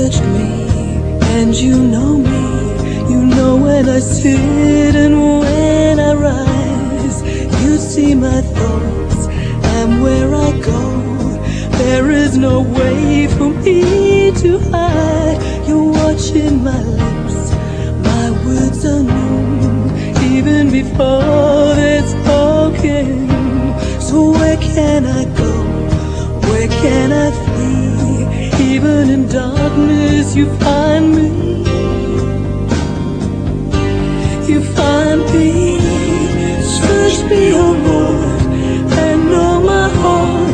touched me, and you know me. You know when I sit and when I rise. You see my thoughts and where I go. There is no way for me to hide. You're watching my lips, my words are new, even before they're spoken. So where can I go? Where can I flee? Even in darkness you find me. You find me. Search me, oh Lord, and know my heart.